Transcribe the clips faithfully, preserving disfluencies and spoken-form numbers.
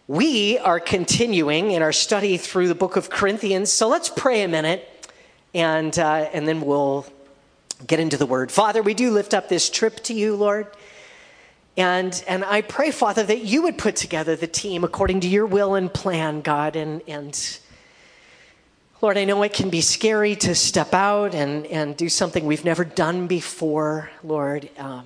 We are continuing in our study through the book of Corinthians, so let's pray a minute, and uh, and then we'll get into the word. Father, we do lift up this trip to you, Lord, and and I pray, Father, that you would put together the team according to your will and plan, God, and and Lord, I know it can be scary to step out and, and do something we've never done before, Lord, um,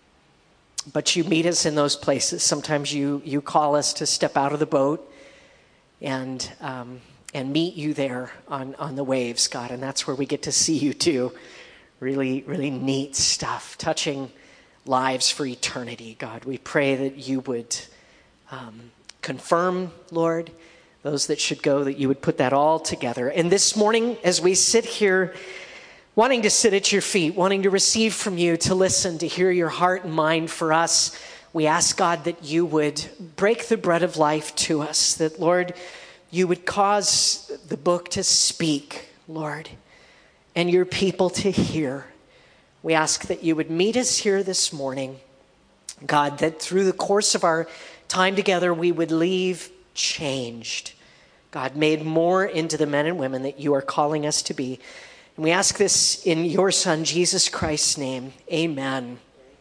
but you meet us in those places. Sometimes you you call us to step out of the boat and um, and meet you there on, on the waves, God. And that's where we get to see you too. Really, really neat stuff, touching lives for eternity, God. We pray that you would um, confirm, Lord, those that should go, that you would put that all together. And this morning, as we sit here, wanting to sit at your feet, wanting to receive from you, to listen, to hear your heart and mind for us, we ask, God, that you would break the bread of life to us, that, Lord, you would cause the book to speak, Lord, and your people to hear. We ask that you would meet us here this morning, God, that through the course of our time together, we would leave changed, God, made more into the men and women that you are calling us to be. And we ask this in your Son, Jesus Christ's name. Amen.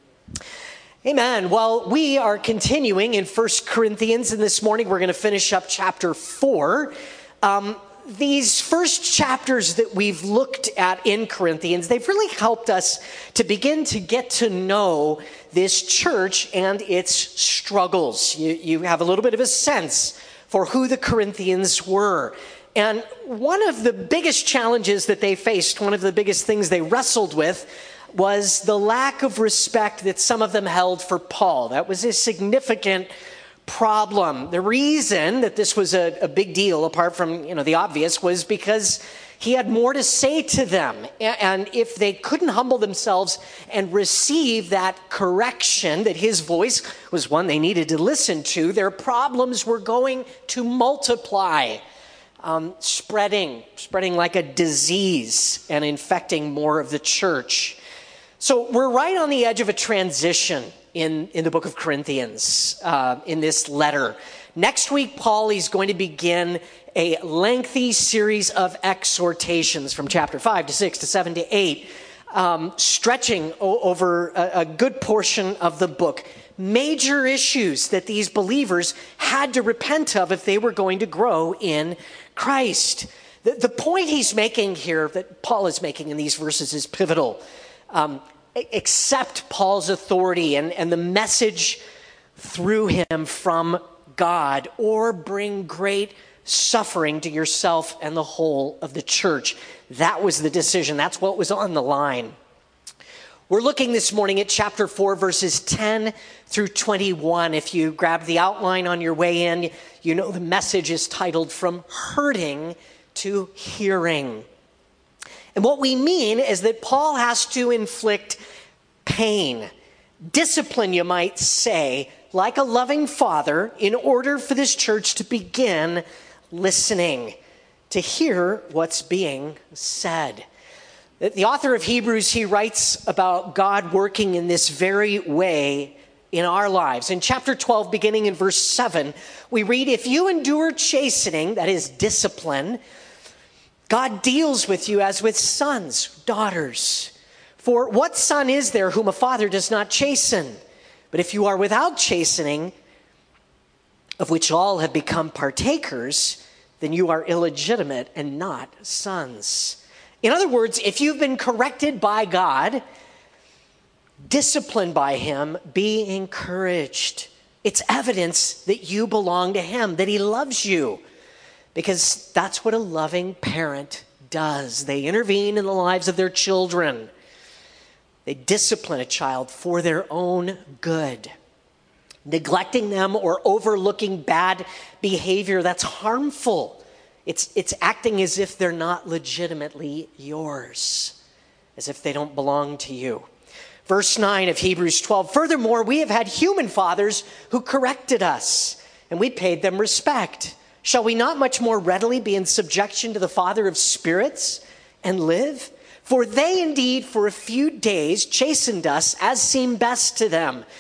Amen. Well, we are continuing in First Corinthians, and this morning we're going to finish up chapter four. Um, these first chapters that we've looked at in Corinthians, they've really helped us to begin to get to know this church and its struggles. You, you have a little bit of a sense for who the Corinthians were. And one of the biggest challenges that they faced, one of the biggest things they wrestled with, was the lack of respect that some of them held for Paul. That was a significant problem. The reason that this was a, a big deal, apart from, you know, the obvious, was because he had more to say to them. And if they couldn't humble themselves and receive that correction, that his voice was one they needed to listen to, their problems were going to multiply, um, spreading, spreading like a disease and infecting more of the church. So we're right on the edge of a transition in, in the book of Corinthians, uh, in this letter. Next week, Paul is going to begin a lengthy series of exhortations from chapter five to six to seven to eight, um, stretching o- over a, a good portion of the book. Major issues that these believers had to repent of if they were going to grow in Christ. The, the point he's making here, that Paul is making in these verses, is pivotal. Um, accept Paul's authority and, and the message through him from God, or bring great suffering to yourself and the whole of the church. That was the decision. That's what was on the line. We're looking this morning at chapter four, verses ten through twenty-one. If you grab the outline on your way in, you know the message is titled From Hurting to Hearing. And what we mean is that Paul has to inflict pain, discipline, you might say, like a loving father, in order for this church to begin listening, to hear what's being said. The author of Hebrews, he writes about God working in this very way in our lives. In chapter twelve, beginning in verse seven, we read, "If you endure chastening," that is discipline, "God deals with you as with sons, daughters. For what son is there whom a father does not chasten? But if you are without chastening, of which all have become partakers, then you are illegitimate and not sons." In other words, if you've been corrected by God, disciplined by him, be encouraged. It's evidence that you belong to him, that he loves you, because that's what a loving parent does. They intervene in the lives of their children. They discipline a child for their own good. Neglecting them or overlooking bad behavior, that's harmful. It's, it's acting as if they're not legitimately yours, as if they don't belong to you. Verse nine of Hebrews twelve, "Furthermore, we have had human fathers who corrected us, and we paid them respect. Shall we not much more readily be in subjection to the Father of spirits and live? For they indeed for a few days chastened us as seemed best to them,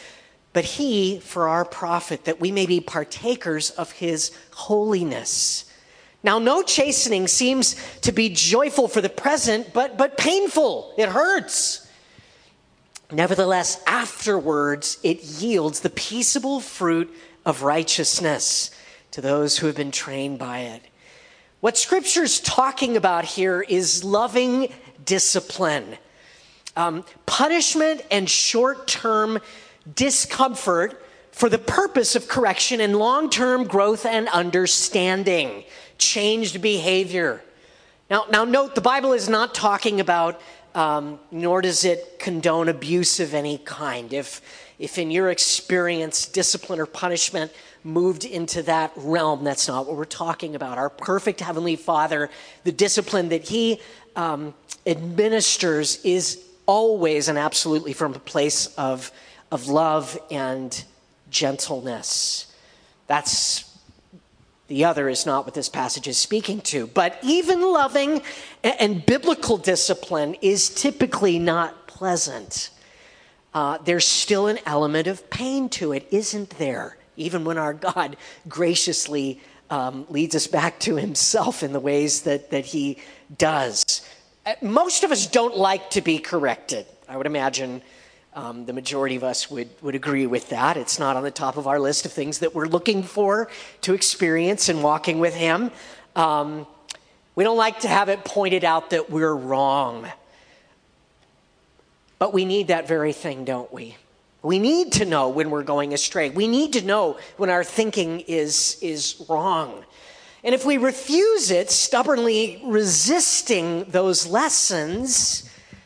but he for our profit, that we may be partakers of his holiness. Now, no chastening seems to be joyful for the present, but, but painful. It hurts. Nevertheless, afterwards, it yields the peaceable fruit of righteousness to those who have been trained by it. What Scripture's talking about here is loving discipline. Um, punishment and short-term discomfort for the purpose of correction and long-term growth and understanding, changed behavior. Now, now note, the Bible is not talking about, um, nor does it condone abuse of any kind. If, if in your experience, discipline or punishment moved into that realm, that's not what we're talking about. Our perfect Heavenly Father, the discipline that he um, administers is always and absolutely from a place of, of love and gentleness. That's the other is not what this passage is speaking to. But even loving and, and biblical discipline is typically not pleasant. Uh, there's still an element of pain to it, isn't there? Even when our God graciously um, leads us back to himself in the ways that, that he does. Most of us don't like to be corrected. I would imagine um, the majority of us would, would agree with that. It's not on the top of our list of things that we're looking for to experience in walking with him. Um, we don't like to have it pointed out that we're wrong. But we need that very thing, don't we? We need to know when we're going astray. We need to know when our thinking is, is wrong. And if we refuse it, stubbornly resisting those lessons,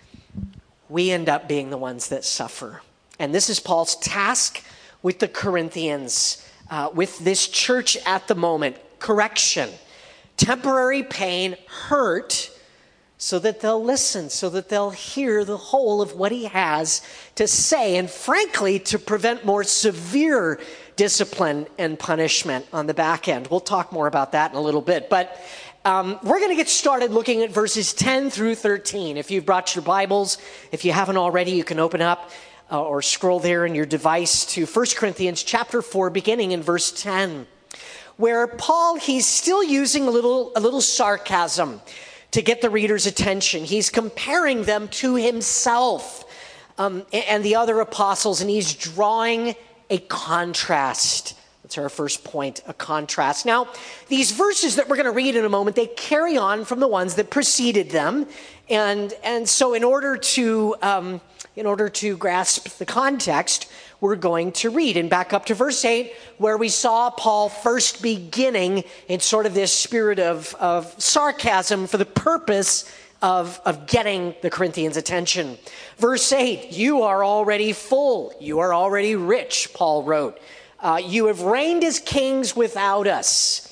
we end up being the ones that suffer. And this is Paul's task with the Corinthians, uh, with this church at the moment. Correction, temporary pain, hurt, so that they'll listen, so that they'll hear the whole of what he has to say, and frankly, to prevent more severe discipline and punishment on the back end. We'll talk more about that in a little bit. But um, we're going to get started looking at verses ten through thirteen. If you've brought your Bibles, if you haven't already, you can open up uh, or scroll there in your device to First Corinthians chapter four, beginning in verse ten, where Paul, he's still using a little, a little sarcasm to get the reader's attention. He's comparing them to himself um, and the other apostles, and he's drawing a contrast. That's our first point, a contrast. Now, these verses that we're going to read in a moment, they carry on from the ones that preceded them. And, and so in order to, um, in order to grasp the context, we're going to read and back up to verse eight, where we saw Paul first beginning in sort of this spirit of, of sarcasm for the purpose Of, of getting the Corinthians' attention. Verse eight, you are already full. You are already rich, Paul wrote. Uh, you have reigned as kings without us.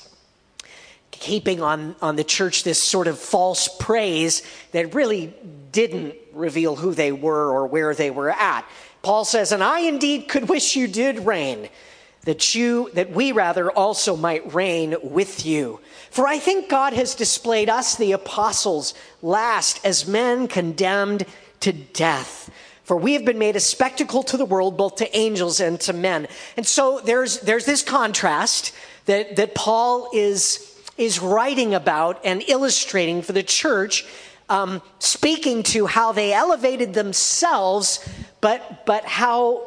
Keeping on, on the church this sort of false praise that really didn't reveal who they were or where they were at. Paul says, and I indeed could wish you did reign, that you, that we rather also might reign with you. For I think God has displayed us, the apostles, last as men condemned to death. For we have been made a spectacle to the world, both to angels and to men. And so there's there's this contrast that, that Paul is, is writing about and illustrating for the church, um, speaking to how they elevated themselves, but but how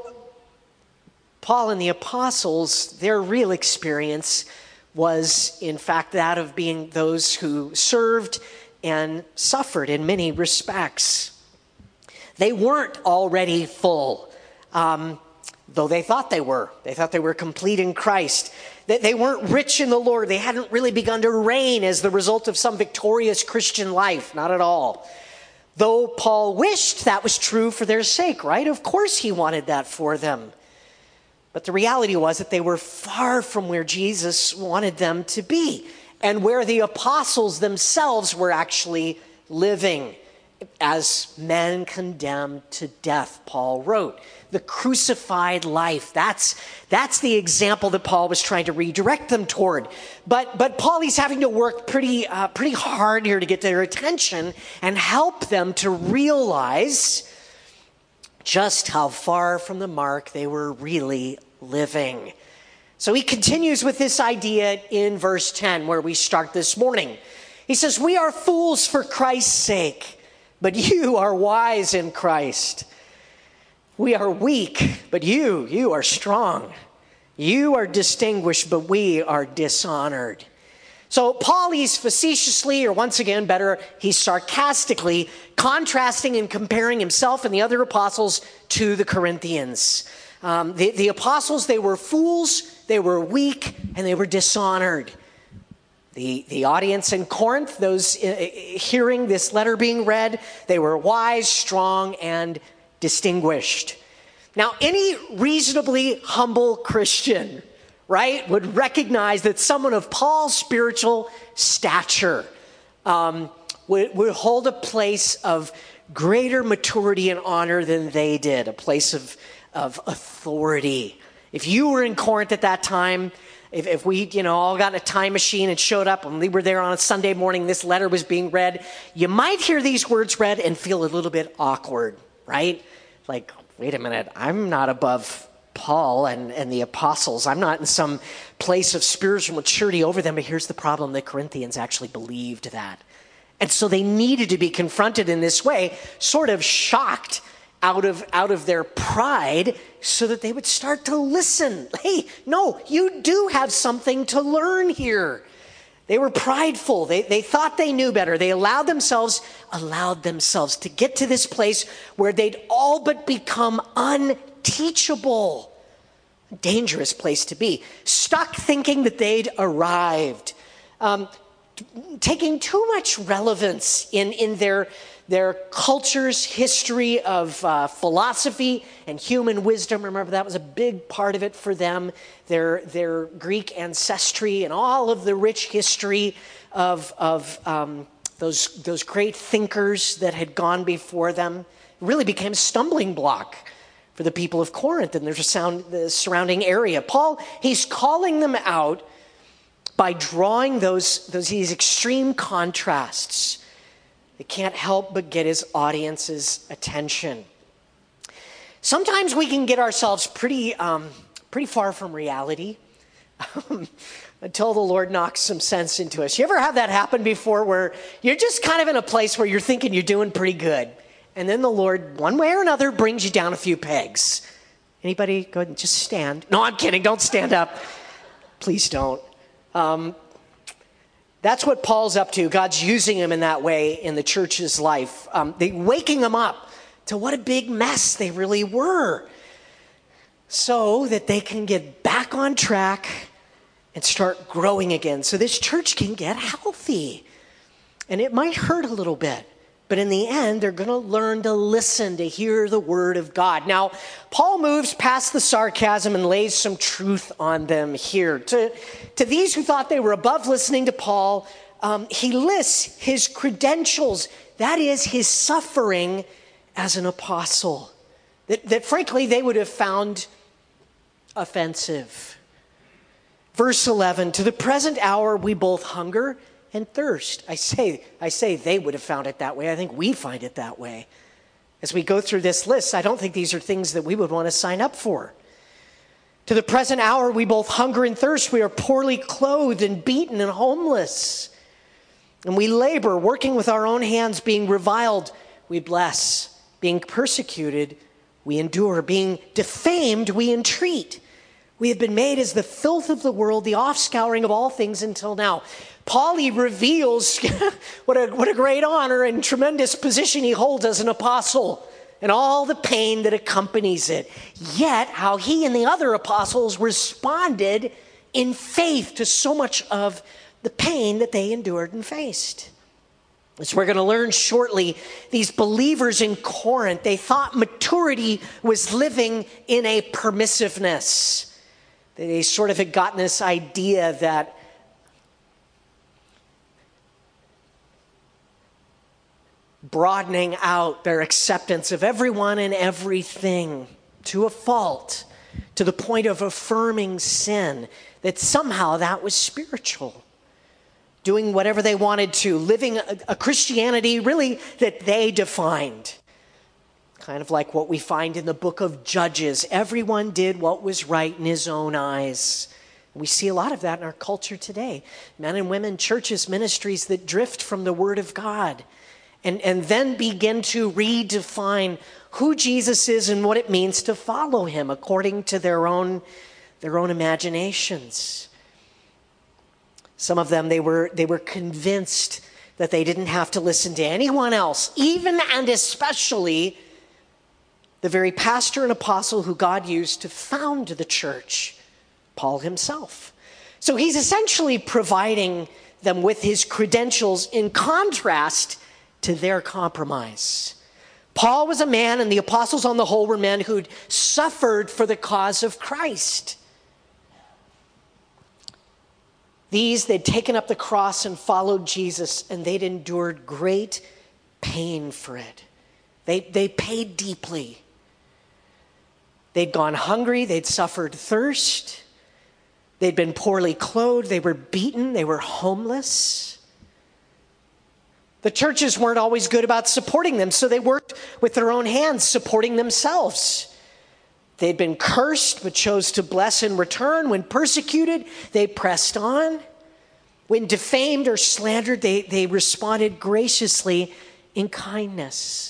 Paul and the apostles, their real experience was, in fact, that of being those who served and suffered in many respects. They weren't already full, um, though they thought they were. They thought they were complete in Christ. They, they weren't rich in the Lord. They hadn't really begun to reign as the result of some victorious Christian life, not at all. Though Paul wished that was true for their sake, right? Of course he wanted that for them. But the reality was that they were far from where Jesus wanted them to be and where the apostles themselves were actually living as men condemned to death, Paul wrote. The crucified life, that's, that's the example that Paul was trying to redirect them toward. But, but Paul, he's having to work pretty, uh, pretty hard here to get their attention and help them to realize just how far from the mark they were really living. So he continues with this idea in verse ten, where we start this morning. He says, "We are fools for Christ's sake, but you are wise in Christ. We are weak, but you, you are strong. You are distinguished, but we are dishonored." So Paul, he's facetiously, or once again, better, he's sarcastically contrasting and comparing himself and the other apostles to the Corinthians. Um, the, the apostles, they were fools, they were weak, and they were dishonored. The, the audience in Corinth, those uh, hearing this letter being read, they were wise, strong, and distinguished. Now, any reasonably humble Christian, right, would recognize that someone of Paul's spiritual stature um, would, would hold a place of greater maturity and honor than they did, a place of, of authority. If you were in Corinth at that time, if, if we, you know, all got in a time machine and showed up and we were there on a Sunday morning, this letter was being read, you might hear these words read and feel a little bit awkward, right? Like, wait a minute, I'm not above Paul and, and the apostles. I'm not in some place of spiritual maturity over them, but here's the problem. The Corinthians actually believed that. And so they needed to be confronted in this way, sort of shocked out of, out of their pride so that they would start to listen. Hey, no, you do have something to learn here. They were prideful. They, they thought they knew better. They allowed themselves, allowed themselves to get to this place where they'd all but become unteachable. A dangerous place to be. Stuck thinking that they'd arrived. Um, t- taking too much relevance in, in their, their culture's history of uh, philosophy and human wisdom. Remember, that was a big part of it for them. Their, their Greek ancestry and all of the rich history of, of um, those, those great thinkers that had gone before them really became a stumbling block for the people of Corinth and their sound, the surrounding area. Paul, he's calling them out by drawing those, those these extreme contrasts. They can't help but get his audience's attention. Sometimes we can get ourselves pretty, um, pretty far from reality until the Lord knocks some sense into us. You ever have that happen before where you're just kind of in a place where you're thinking you're doing pretty good, and then the Lord, one way or another, brings you down a few pegs? Anybody? Go ahead and just stand. No, I'm kidding. Don't stand up. Please don't. Um, that's what Paul's up to. God's using him in that way in the church's life. Um, they waking them up to what a big mess they really were, so that they can get back on track and start growing again. So this church can get healthy. And it might hurt a little bit, but in the end, they're going to learn to listen, to hear the word of God. Now, Paul moves past the sarcasm and lays some truth on them here. To, to these who thought they were above listening to Paul, um, he lists his credentials. That is, his suffering as an apostle. That, that frankly, they would have found offensive. Verse eleven, to the present hour we both hunger and thirst. I say, I say they would have found it that way. I think we find it that way. As we go through this list, I don't think these are things that we would want to sign up for. To the present hour, we both hunger and thirst. We are poorly clothed and beaten and homeless. And we labor, working with our own hands, being reviled, we bless. Being persecuted, we endure. Being defamed, we entreat. We have been made as the filth of the world, the offscouring of all things until now. Paul, he reveals what a, what a great honor and tremendous position he holds as an apostle and all the pain that accompanies it. Yet, how he and the other apostles responded in faith to so much of the pain that they endured and faced. As we're going to learn shortly, these believers in Corinth, they thought maturity was living in a permissiveness. They sort of had gotten this idea that broadening out their acceptance of everyone and everything to a fault, to the point of affirming sin, that somehow that was spiritual. Doing whatever they wanted to, living a, a Christianity really that they defined. kind of like what we find in the book of Judges. Everyone did what was right in his own eyes. We see a lot of that in our culture today. Men and women, churches, ministries that drift from the Word of God and, and then begin to redefine who Jesus is and what it means to follow him according to their own, their own imaginations. Some of them, they were, they were convinced that they didn't have to listen to anyone else, even and especially the very pastor and apostle who God used to found the church, Paul himself. So he's essentially providing them with his credentials in contrast to their compromise. Paul was a man, and the apostles on the whole were men who'd suffered for the cause of Christ. These, they'd taken up the cross and followed Jesus, and they'd endured great pain for it. They, they paid deeply. They'd gone hungry, they'd suffered thirst, they'd been poorly clothed, they were beaten, they were homeless. The churches weren't always good about supporting them, so they worked with their own hands, supporting themselves. They'd been cursed, but chose to bless in return. When persecuted, they pressed on. When defamed or slandered, they, they responded graciously in kindness.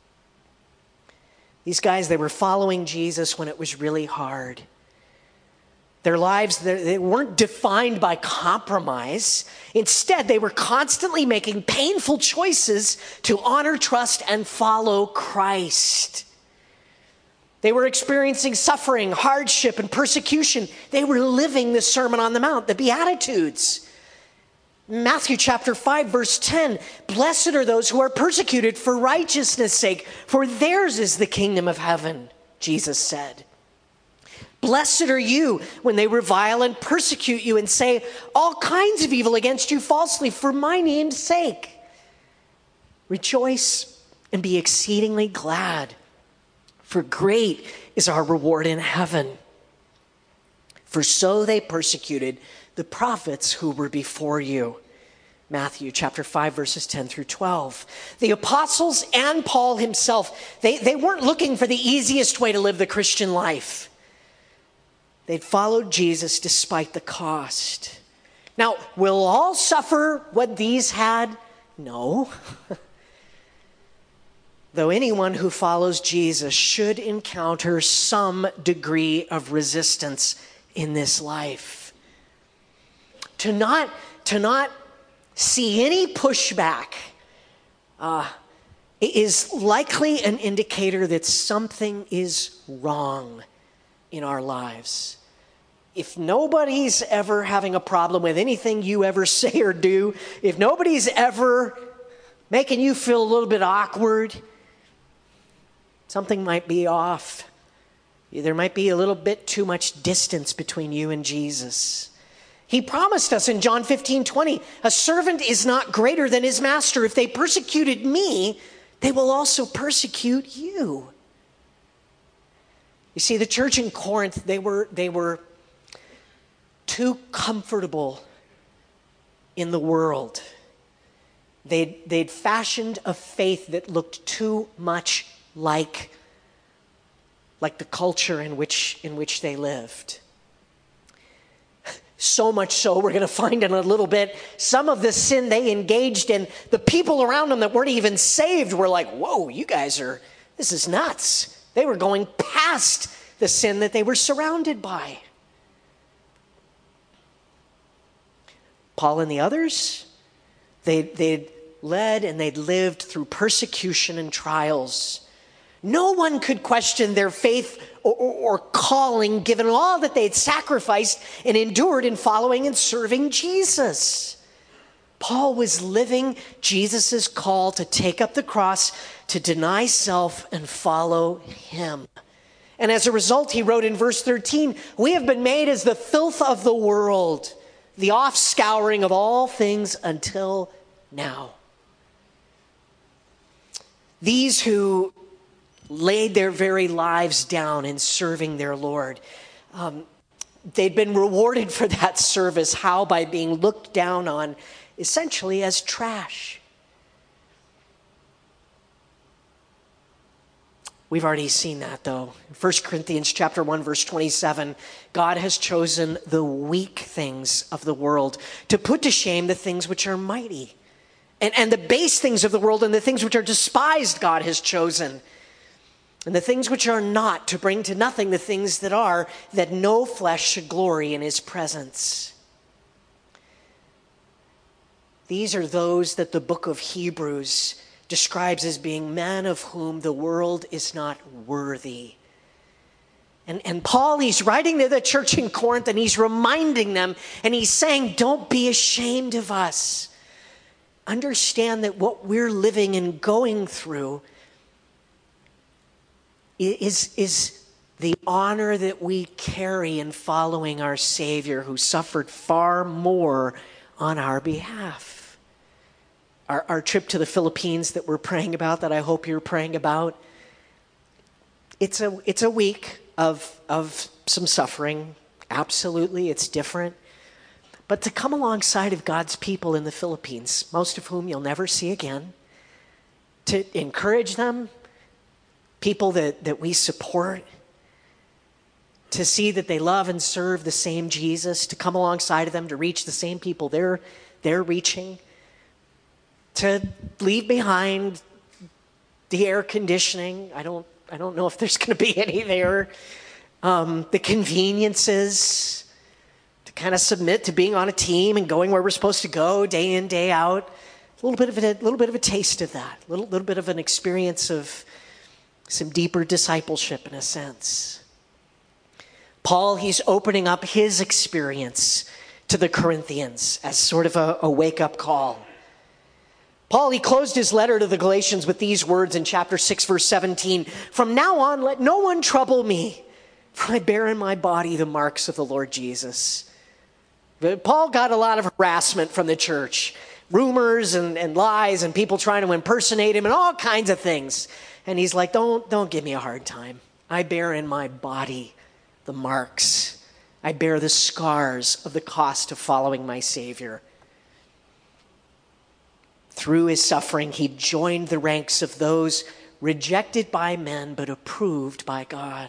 These guys, they were following Jesus when it was really hard. Their lives, they weren't defined by compromise. Instead, they were constantly making painful choices to honor, trust, and follow Christ. They were experiencing suffering, hardship, and persecution. They were living the Sermon on the Mount, the Beatitudes. Matthew chapter five, verse ten, blessed are those who are persecuted for righteousness' sake, for theirs is the kingdom of heaven, Jesus said. Blessed are you when they revile and persecute you and say all kinds of evil against you falsely for my name's sake. Rejoice and be exceedingly glad, for great is our reward in heaven. For so they persecuted the prophets who were before you. Matthew chapter five, verses ten through twelve. The apostles and Paul himself, they, they weren't looking for the easiest way to live the Christian life. They'd followed Jesus despite the cost. Now, will all suffer what these had? No. Though anyone who follows Jesus should encounter some degree of resistance in this life. To not, to not see any pushback uh, is likely an indicator that something is wrong in our lives. If nobody's ever having a problem with anything you ever say or do, if nobody's ever making you feel a little bit awkward, something might be off. There might be a little bit too much distance between you and Jesus. He promised us in John fifteen twenty, a servant is not greater than his master. If they persecuted me, they will also persecute you. You see, the church in Corinth, they were, they were too comfortable in the world. They'd, they'd fashioned a faith that looked too much like, like the culture in which, in which they lived. So much so, we're going to find in a little bit, some of the sin they engaged in, the people around them that weren't even saved were like, whoa, you guys are, this is nuts. They were going past the sin that they were surrounded by. Paul and the others, they, they'd led and they'd lived through persecution and trials. No one could question their faith or, or, or calling, given all that they'd sacrificed and endured in following and serving Jesus. Paul was living Jesus' call to take up the cross, to deny self and follow him. And as a result, he wrote in verse thirteen, we have been made as the filth of the world, the offscouring of all things until now. These who laid their very lives down in serving their Lord, um, they'd been rewarded for that service. How? By being looked down on essentially as trash. We've already seen that, though. First Corinthians chapter one, verse twenty-seven, God has chosen the weak things of the world to put to shame the things which are mighty. And, and the base things of the world and the things which are despised God has chosen. And the things which are not, to bring to nothing the things that are, that no flesh should glory in his presence. These are those that the book of Hebrews describes as being men of whom the world is not worthy. And, and Paul, he's writing to the church in Corinth, and he's reminding them, and he's saying, don't be ashamed of us. Understand that what we're living and going through is, is the honor that we carry in following our Savior, who suffered far more on our behalf. Our, our trip to the Philippines that we're praying about, that I hope you're praying about, it's a it's a week of of some suffering. Absolutely, it's different. But to come alongside of God's people in the Philippines, most of whom you'll never see again, to encourage them, people that, that we support, to see that they love and serve the same Jesus, to come alongside of them, to reach the same people they're they're reaching, to leave behind the air conditioning. I don't I don't know if there's going to be any there. Um, the conveniences, to kind of submit to being on a team and going where we're supposed to go day in, day out. A little bit of a, a little bit of a taste of that. A little, little bit of an experience of some deeper discipleship in a sense. Paul, he's opening up his experience to the Corinthians as sort of a, a wake-up call. Paul, he closed his letter to the Galatians with these words in chapter six, verse seventeen. From now on, let no one trouble me, for I bear in my body the marks of the Lord Jesus. But Paul got a lot of harassment from the church. Rumors and, and lies and people trying to impersonate him and all kinds of things. And he's like, don't, don't give me a hard time. I bear in my body the marks. I bear the scars of the cost of following my Savior. Through his suffering, he joined the ranks of those rejected by men but approved by God.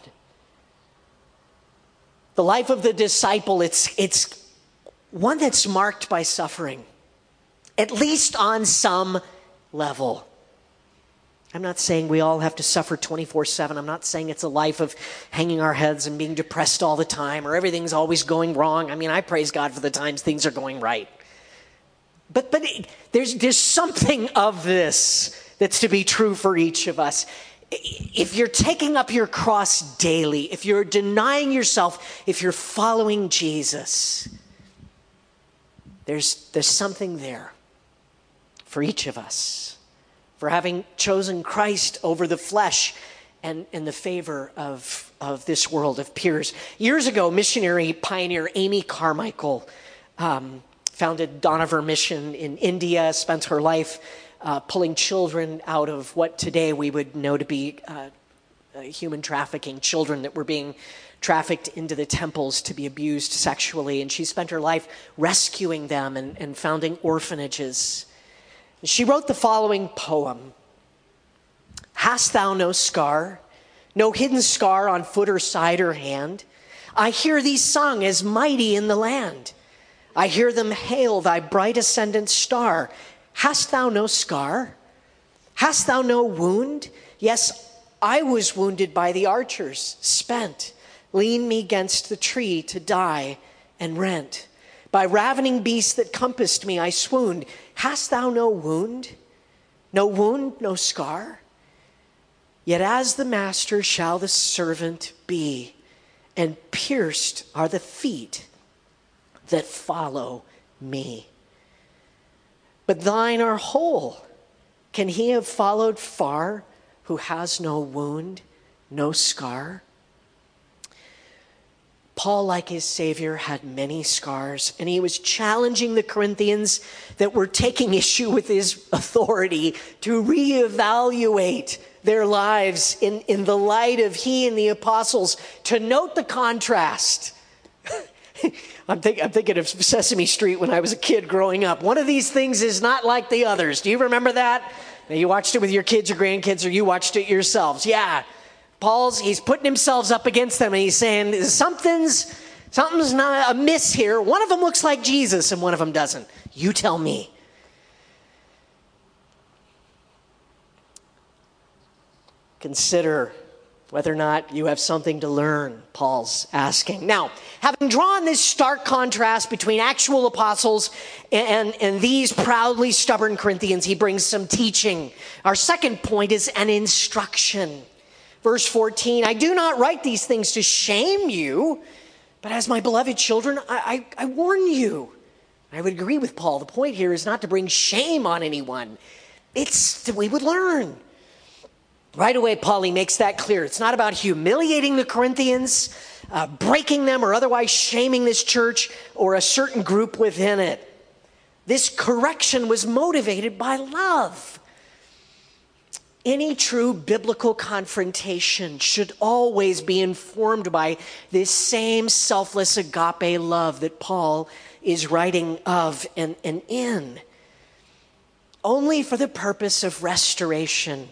The life of the disciple, it's, it's one that's marked by suffering, at least on some level. I'm not saying we all have to suffer twenty-four seven. I'm not saying it's a life of hanging our heads and being depressed all the time or everything's always going wrong. I mean, I praise God for the times things are going right. But but it, there's there's something of this that's to be true for each of us. If you're taking up your cross daily, if you're denying yourself, if you're following Jesus, there's there's something there for each of us, for having chosen Christ over the flesh and, and the favor of, of this world of peers. Years ago, missionary pioneer Amy Carmichael um, founded Donover Mission in India, spent her life uh, pulling children out of what today we would know to be uh, uh, human trafficking, children that were being trafficked into the temples to be abused sexually. And she spent her life rescuing them and, and founding orphanages. She wrote the following poem. Hast thou no scar, no hidden scar on foot or side or hand? I hear thee sung as mighty in the land. I hear them hail thy bright ascendant star. Hast thou no scar? Hast thou no wound? Yes, I was wounded by the archers, spent. Lean me gainst the tree to die and rent. By ravening beasts that compassed me, I swooned. Hast thou no wound? No wound, no scar? Yet as the master shall the servant be, and pierced are the feet that follow me. But thine are whole. Can he have followed far who has no wound, no scar? Paul, like his Savior, had many scars, and he was challenging the Corinthians that were taking issue with his authority to reevaluate their lives in, in the light of he and the apostles, to note the contrast. I'm, think, I'm thinking of Sesame Street when I was a kid growing up. One of these things is not like the others. Do you remember that? Now, you watched it with your kids or grandkids, or you watched it yourselves. Yeah. Paul's, he's putting himself up against them, and he's saying, something's, something's not amiss here. One of them looks like Jesus, and one of them doesn't. You tell me. Consider whether or not you have something to learn, Paul's asking. Now, having drawn this stark contrast between actual apostles and, and these proudly stubborn Corinthians, he brings some teaching. Our second point is an instruction. Verse fourteen, I do not write these things to shame you, but as my beloved children, I, I, I warn you. I would agree with Paul. The point here is not to bring shame on anyone. It's that we would learn. Right away, Paul, he makes that clear. It's not about humiliating the Corinthians, uh, breaking them, or otherwise shaming this church or a certain group within it. This correction was motivated by love. Any true biblical confrontation should always be informed by this same selfless agape love that Paul is writing of and, and in, only for the purpose of restoration.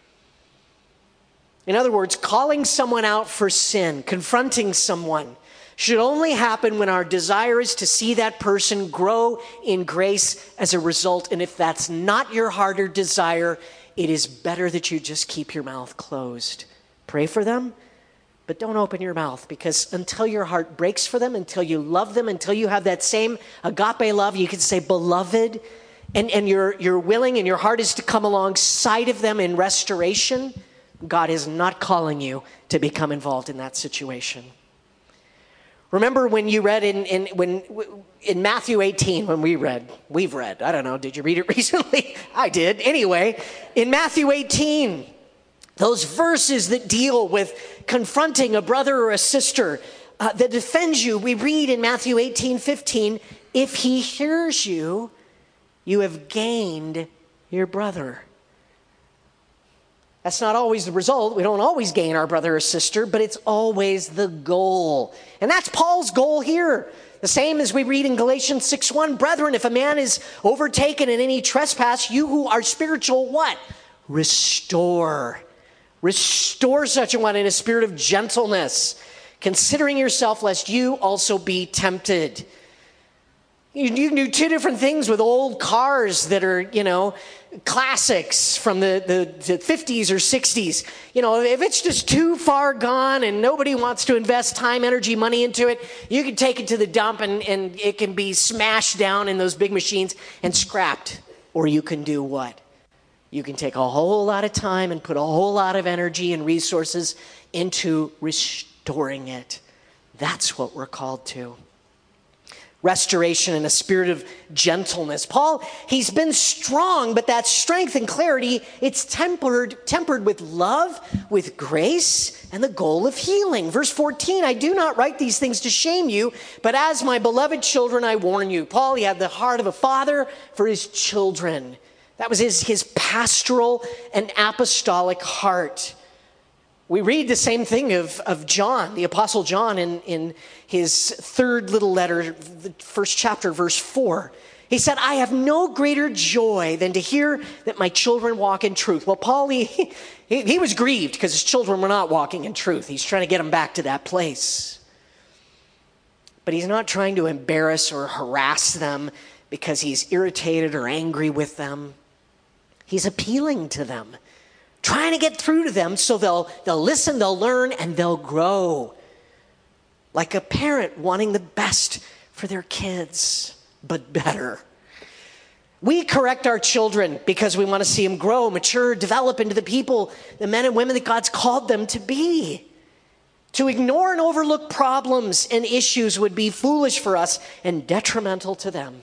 In other words, calling someone out for sin, confronting someone, should only happen when our desire is to see that person grow in grace as a result. And if that's not your heart or desire, it is better that you just keep your mouth closed. Pray for them, but don't open your mouth, because until your heart breaks for them, until you love them, until you have that same agape love, you can say, beloved, and, and you're, you're willing and your heart is to come alongside of them in restoration, God is not calling you to become involved in that situation. Remember when you read in, in when in Matthew eighteen, when we read, we've read, I don't know, did you read it recently? I did. Anyway, in Matthew eighteen, those verses that deal with confronting a brother or a sister uh, that defends you, we read in Matthew eighteen fifteen, if he hears you, you have gained your brother. That's not always the result. We don't always gain our brother or sister, but it's always the goal. And that's Paul's goal here. The same as we read in Galatians six one, brethren, if a man is overtaken in any trespass, you who are spiritual, what? Restore. Restore such a one in a spirit of gentleness, considering yourself lest you also be tempted. You, you can do two different things with old cars that are, you know, classics from the, the, the fifties or sixties. You know, if it's just too far gone and nobody wants to invest time, energy, money into it, you can take it to the dump and, and it can be smashed down in those big machines and scrapped. Or you can do what? You can take a whole lot of time and put a whole lot of energy and resources into restoring it. That's what we're called to. Restoration and a spirit of gentleness. Paul, he's been strong, but that strength and clarity, it's tempered, tempered with love, with grace, and the goal of healing. Verse fourteen, I do not write these things to shame you, but as my beloved children, I warn you. Paul, he had the heart of a father for his children. That was his, his pastoral and apostolic heart. We read the same thing of, of John, the Apostle John, in, in his third little letter, the first chapter, verse four. He said, I have no greater joy than to hear that my children walk in truth. Well, Paul, he, he, he was grieved because his children were not walking in truth. He's trying to get them back to that place. But he's not trying to embarrass or harass them because he's irritated or angry with them. He's appealing to them, trying to get through to them so they'll, they'll listen, they'll learn, and they'll grow. Like a parent wanting the best for their kids, but better. We correct our children because we want to see them grow, mature, develop into the people, the men and women that God's called them to be. To ignore and overlook problems and issues would be foolish for us and detrimental to them.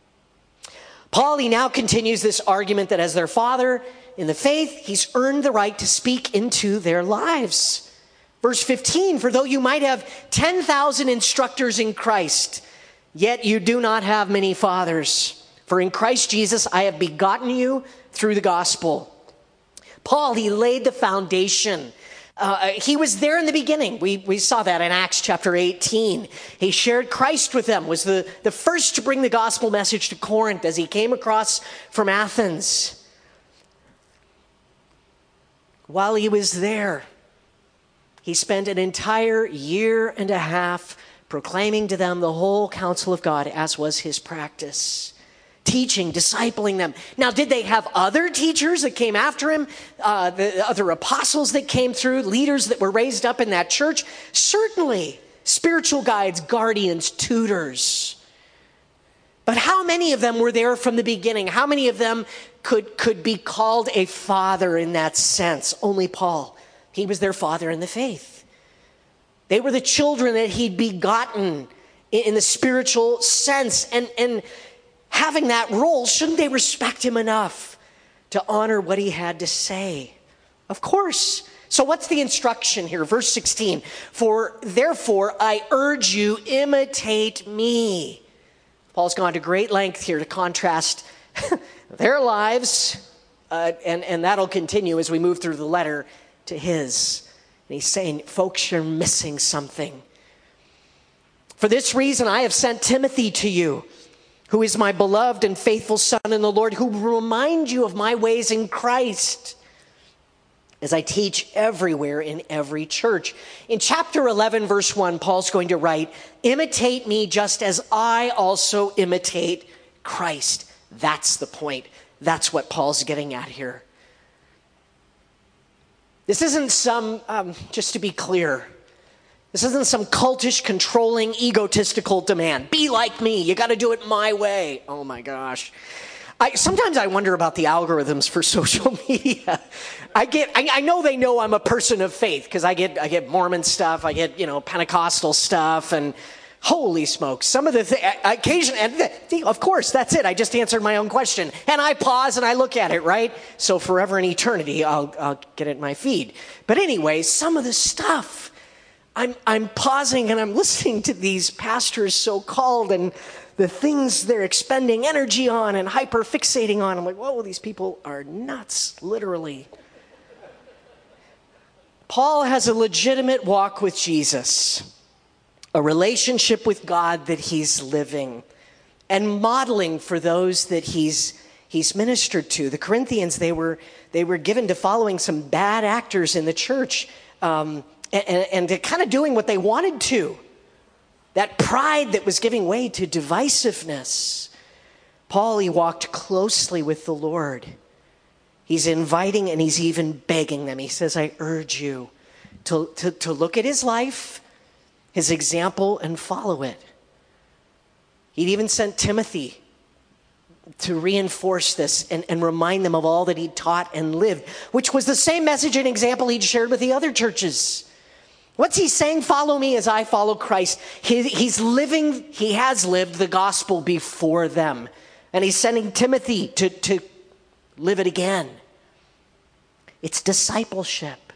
Paul, he now continues this argument that as their father in the faith, he's earned the right to speak into their lives. Verse fifteen, for though you might have ten thousand instructors in Christ, yet you do not have many fathers. For in Christ Jesus, I have begotten you through the gospel. Paul, he laid the foundation. Uh, he was there in the beginning. We, we saw that in Acts chapter eighteen. He shared Christ with them, was the, the first to bring the gospel message to Corinth as he came across from Athens. While he was there, he spent an entire year and a half proclaiming to them the whole counsel of God, as was his practice. Teaching, discipling them. Now, did they have other teachers that came after him? Uh, the other apostles that came through? Leaders that were raised up in that church? Certainly. Spiritual guides, guardians, tutors. But how many of them were there from the beginning? How many of them could, could be called a father in that sense? Only Paul. He was their father in the faith. They were the children that he'd begotten in, in the spiritual sense. And, and having that role, shouldn't they respect him enough to honor what he had to say? Of course. So what's the instruction here? Verse sixteen, for therefore I urge you, imitate me. Paul's gone to great length here to contrast their lives, uh, and, and that'll continue as we move through the letter to his. And he's saying, folks, you're missing something. For this reason, I have sent Timothy to you, who is my beloved and faithful son in the Lord, who will remind you of my ways in Christ, as I teach everywhere in every church. In chapter eleven, verse one, Paul's going to write, imitate me just as I also imitate Christ. That's the point. That's what Paul's getting at here. This isn't some, um, just to be clear, this isn't some cultish, controlling, egotistical demand. Be like me. You got to do it my way. Oh my gosh. I, sometimes I wonder about the algorithms for social media. I get, I, I know they know I'm a person of faith because I get, I get Mormon stuff, I get, you know, Pentecostal stuff, and holy smokes, some of the th- occasion, and the, of course, that's it. I just answered my own question, and I pause and I look at it, right? So forever and eternity, I'll, I'll get it in my feed. But anyway, some of the stuff, I'm, I'm pausing and I'm listening to these pastors, so-called, and the things they're expending energy on and hyper-fixating on. I'm like, whoa, these people are nuts, literally. Paul has a legitimate walk with Jesus, a relationship with God that he's living and modeling for those that he's he's ministered to. The Corinthians, they were they were given to following some bad actors in the church, um, and, and to kind of doing what they wanted to. That pride that was giving way to divisiveness. Paul, he walked closely with the Lord. He's inviting and he's even begging them. He says, I urge you to, to, to look at his life, his example, and follow it. He'd even sent Timothy to reinforce this and, and remind them of all that he'd taught and lived, which was the same message and example he'd shared with the other churches. What's he saying? Follow me as I follow Christ. He, he's living, he has lived the gospel before them. And he's sending Timothy to, to live it again. It's discipleship.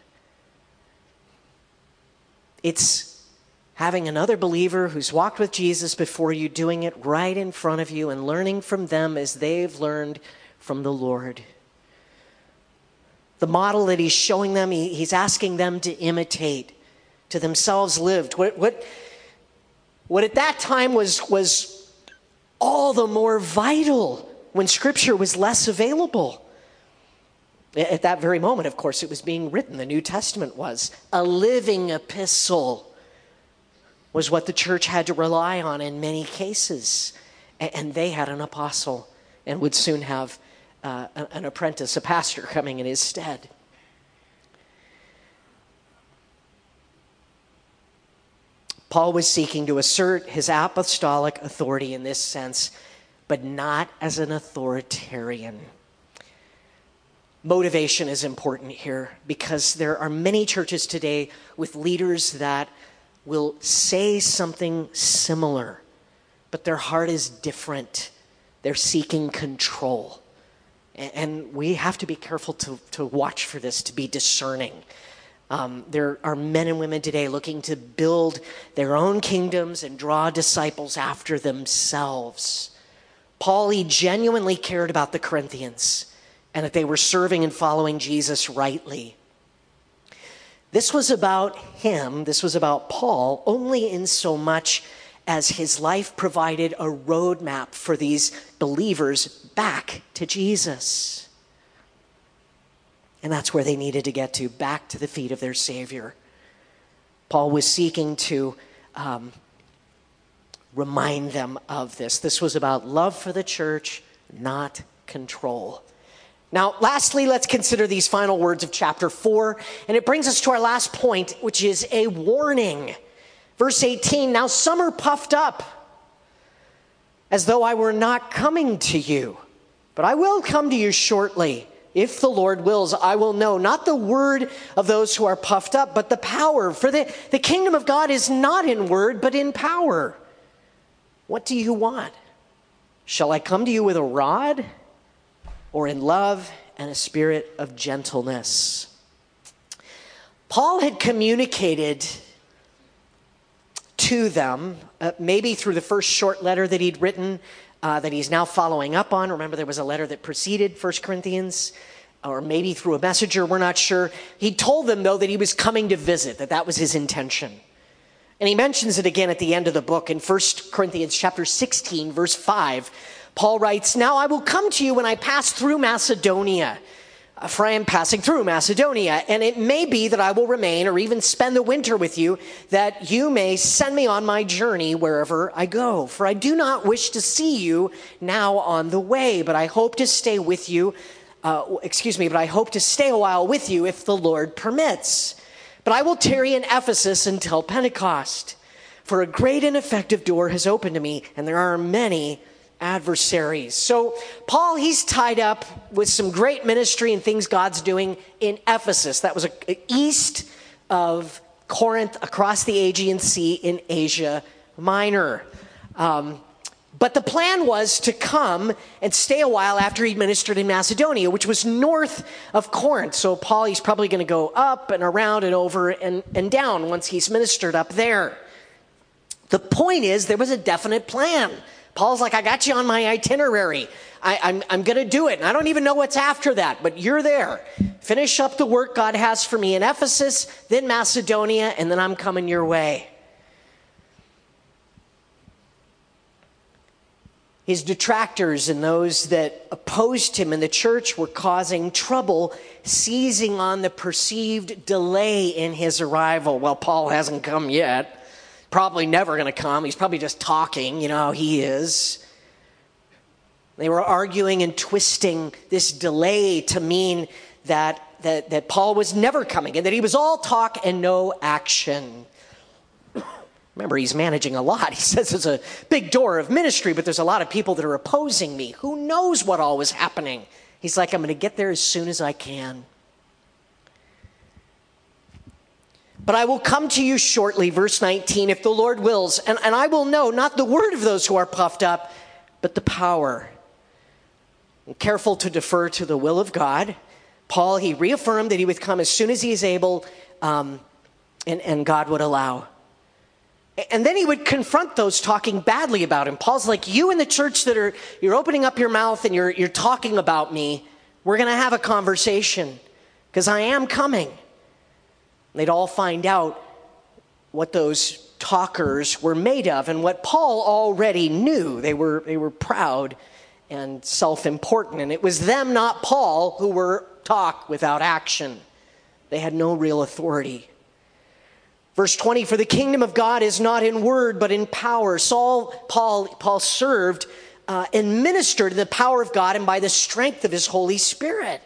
It's having another believer who's walked with Jesus before you, doing it right in front of you and learning from them as they've learned from the Lord. The model that he's showing them, he, he's asking them to imitate, to themselves lived. What, what, what at that time was, was all the more vital when Scripture was less available. At that very moment, of course, it was being written. The New Testament was. A living epistle was what the church had to rely on in many cases. And they had an apostle and would soon have uh, an apprentice, a pastor coming in his stead. Paul was seeking to assert his apostolic authority in this sense, but not as an authoritarian. Motivation is important here because there are many churches today with leaders that will say something similar, but their heart is different. They're seeking control. And we have to be careful to, to watch for this, to be discerning. Um, there are men and women today looking to build their own kingdoms and draw disciples after themselves. Paul, he genuinely cared about the Corinthians and that they were serving and following Jesus rightly. This was about him, this was about Paul, only in so much as his life provided a roadmap for these believers back to Jesus. And that's where they needed to get to, back to the feet of their Savior. Paul was seeking to um, remind them of this. This was about love for the church, not control. Now, lastly, let's consider these final words of chapter four, and it brings us to our last point, which is a warning. Verse eighteen, now some are puffed up, as though I were not coming to you, but I will come to you shortly. If the Lord wills, I will know, not the word of those who are puffed up, but the power. For the, the kingdom of God is not in word, but in power. What do you want? Shall I come to you with a rod, or in love and a spirit of gentleness? Paul had communicated to them, uh, maybe through the first short letter that he'd written, uh, that he's now following up on. Remember, there was a letter that preceded First Corinthians, or maybe through a messenger, we're not sure. He told them, though, that he was coming to visit, that that was his intention. And he mentions it again at the end of the book in First Corinthians chapter sixteen, verse five. Paul writes, now I will come to you when I pass through Macedonia, for I am passing through Macedonia, and it may be that I will remain or even spend the winter with you, that you may send me on my journey wherever I go. For I do not wish to see you now on the way, but I hope to stay with you, uh, excuse me, but I hope to stay a while with you if the Lord permits. But I will tarry in Ephesus until Pentecost, for a great and effective door has opened to me, and there are many adversaries. So Paul, he's tied up with some great ministry and things God's doing in Ephesus. That was a, a east of Corinth, across the Aegean Sea in Asia Minor. Um, but the plan was to come and stay a while after he'd ministered in Macedonia, which was north of Corinth. So Paul, he's probably going to go up and around and over and, and down once he's ministered up there. The point is, there was a definite plan. Paul's like, I got you on my itinerary. I, I'm, I'm going to do it. And I don't even know what's after that, but you're there. Finish up the work God has for me in Ephesus, then Macedonia, and then I'm coming your way. His detractors and those that opposed him in the church were causing trouble, seizing on the perceived delay in his arrival. Well, Paul hasn't come yet. Probably never going to come. He's probably just talking, you know how he is. They were arguing and twisting this delay to mean that, that, that Paul was never coming and that he was all talk and no action. Remember, he's managing a lot. He says it's a big door of ministry, but there's a lot of people that are opposing me. Who knows what all was happening? He's like, I'm going to get there as soon as I can. But I will come to you shortly, verse nineteen, if the Lord wills, and, and I will know not the word of those who are puffed up, but the power. And careful to defer to the will of God. Paul, he reaffirmed that he would come as soon as he is able, um, and, and God would allow. And then he would confront those talking badly about him. Paul's like, you in the church that are, you're opening up your mouth and you're, you're talking about me, we're going to have a conversation because I am coming. They'd all find out what those talkers were made of and what Paul already knew. They were, they were proud and self-important. And it was them, not Paul, who were talk without action. They had no real authority. Verse twenty, for the kingdom of God is not in word, but in power. Saul, Paul, Paul served uh, and ministered in the power of God and by the strength of his Holy Spirit.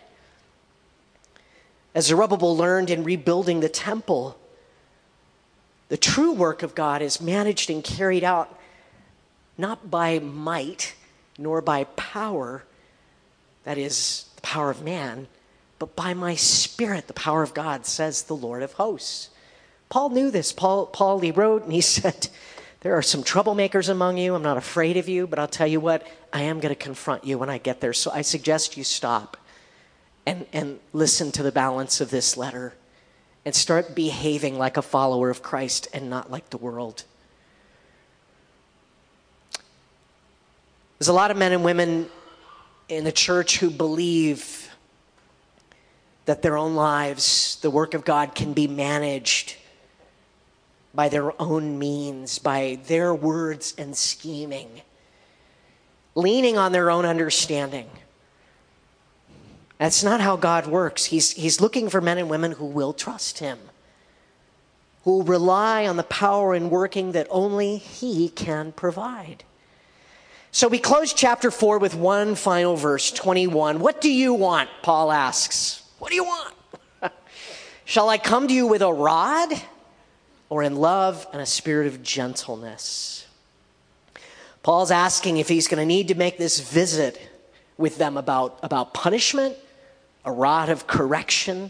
As Zerubbabel learned in rebuilding the temple, the true work of God is managed and carried out not by might nor by power, that is the power of man, but by my Spirit, the power of God, says the Lord of hosts. Paul knew this. Paul, Paul, he wrote and he said, there are some troublemakers among you. I'm not afraid of you, but I'll tell you what, I am going to confront you when I get there. So I suggest you stop and, and listen to the balance of this letter and start behaving like a follower of Christ and not like the world. There's a lot of men and women in the church who believe that their own lives, the work of God, can be managed by their own means, by their words and scheming, leaning on their own understanding. That's not how God works. He's, he's looking for men and women who will trust him, who will rely on the power and working that only he can provide. So we close chapter four with one final verse, twenty-one. What do you want? Paul asks. What do you want? Shall I come to you with a rod, or in love and a spirit of gentleness? Paul's asking if he's going to need to make this visit with them about, about punishment, a rod of correction,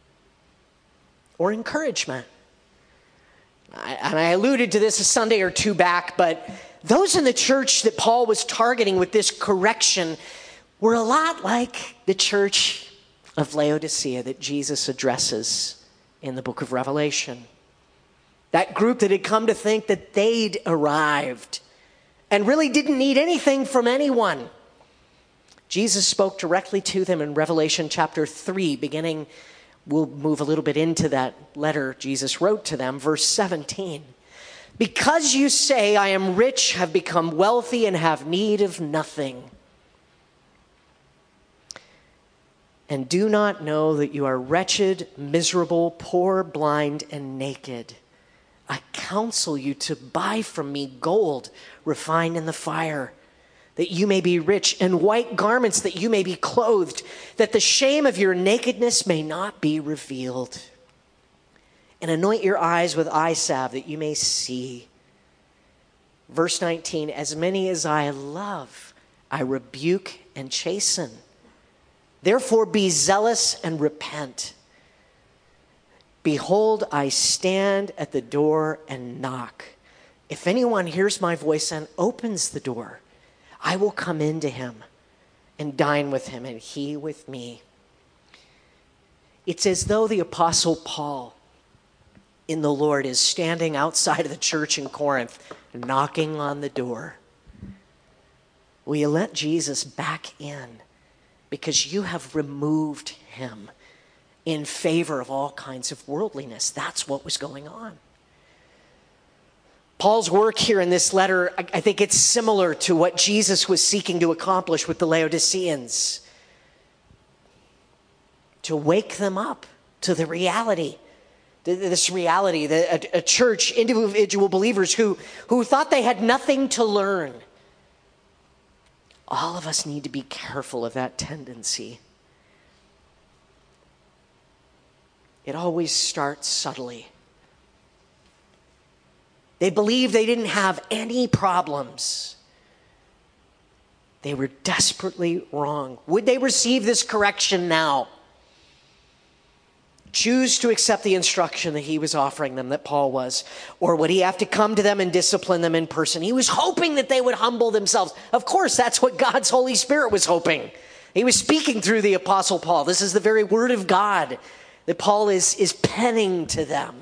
or encouragement. I, and I alluded to this a Sunday or two back, but those in the church that Paul was targeting with this correction were a lot like the church of Laodicea that Jesus addresses in the book of Revelation. That group that had come to think that they'd arrived and really didn't need anything from anyone. Jesus spoke directly to them in Revelation chapter three, beginning, we'll move a little bit into that letter Jesus wrote to them, verse seventeen. Because you say, I am rich, have become wealthy, and have need of nothing, and do not know that you are wretched, miserable, poor, blind, and naked. I counsel you to buy from me gold refined in the fire, that you may be rich, and white garments that you may be clothed, that the shame of your nakedness may not be revealed. And anoint your eyes with eye salve that you may see. Verse nineteen, as many as I love, I rebuke and chasten. Therefore be zealous and repent. Behold, I stand at the door and knock. If anyone hears my voice and opens the door, I will come into him and dine with him, and he with me. It's as though the Apostle Paul in the Lord is standing outside of the church in Corinth, knocking on the door. Will you let Jesus back in? Because you have removed him in favor of all kinds of worldliness. That's what was going on. Paul's work here in this letter, I think it's similar to what Jesus was seeking to accomplish with the Laodiceans. To wake them up to the reality, this reality, that a, a church, individual believers who, who thought they had nothing to learn. All of us need to be careful of that tendency. It always starts subtly. They believed they didn't have any problems. They were desperately wrong. Would they receive this correction now? Choose to accept the instruction that he was offering them, that Paul was? Or would he have to come to them and discipline them in person? He was hoping that they would humble themselves. Of course, that's what God's Holy Spirit was hoping. He was speaking through the Apostle Paul. This is the very word of God that Paul is, is penning to them.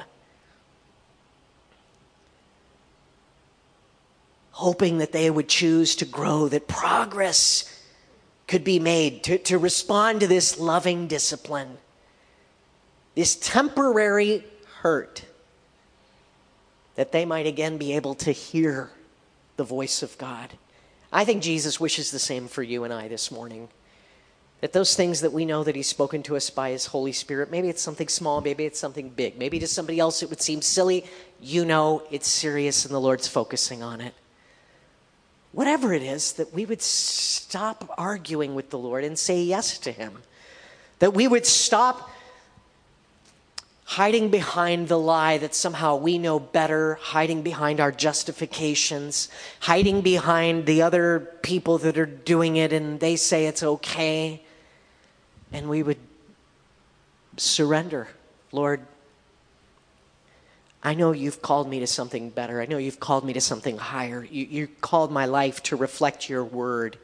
Hoping that they would choose to grow, that progress could be made to, to respond to this loving discipline. This temporary hurt, that they might again be able to hear the voice of God. I think Jesus wishes the same for you and I this morning. That those things that we know that he's spoken to us by his Holy Spirit, maybe it's something small, maybe it's something big. Maybe to somebody else it would seem silly. You know it's serious and the Lord's focusing on it. Whatever it is, that we would stop arguing with the Lord and say yes to him. That we would stop hiding behind the lie that somehow we know better, hiding behind our justifications, hiding behind the other people that are doing it and they say it's okay. And we would surrender. Lord, I know you've called me to something better. I know you've called me to something higher. You, you called my life to reflect your word.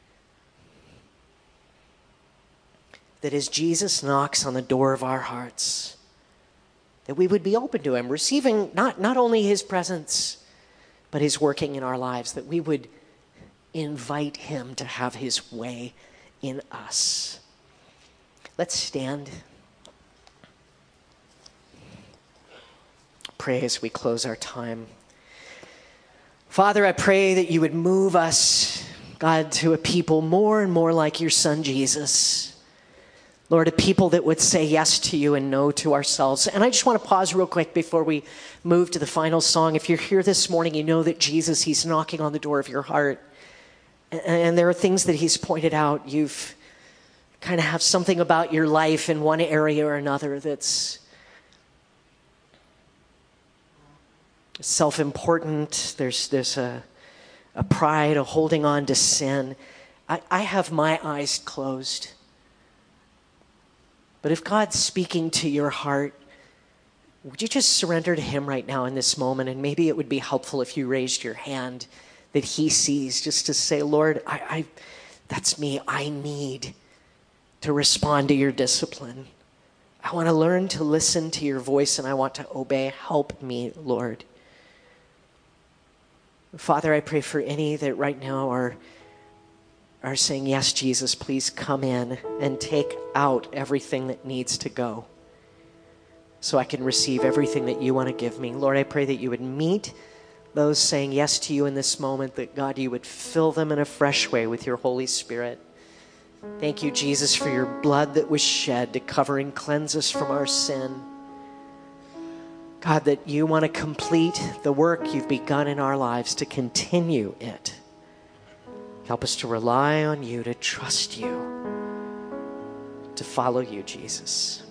That as Jesus knocks on the door of our hearts, that we would be open to him, receiving not, not only his presence, but his working in our lives, that we would invite him to have his way in us. Let's stand. Pray as we close our time. Father, I pray that you would move us, God, to a people more and more like your son Jesus. Lord, a people that would say yes to you and no to ourselves. And I just want to pause real quick before we move to the final song. If you're here this morning, you know that Jesus, he's knocking on the door of your heart. And there are things that he's pointed out. You've kind of have something about your life in one area or another that's self-important. There's, there's a, a pride, a holding on to sin. I, I have my eyes closed. But if God's speaking to your heart, would you just surrender to him right now in this moment? And maybe it would be helpful if you raised your hand that he sees, just to say, Lord, I, I that's me. I need to respond to your discipline. I want to learn to listen to your voice and I want to obey. Help me, Lord. Father, I pray for any that right now are are saying, yes, Jesus, please come in and take out everything that needs to go so I can receive everything that you want to give me. Lord, I pray that you would meet those saying yes to you in this moment, that God, you would fill them in a fresh way with your Holy Spirit. Thank you, Jesus, for your blood that was shed to cover and cleanse us from our sin. God, that you want to complete the work you've begun in our lives, to continue it. Help us to rely on you, to trust you, to follow you, Jesus.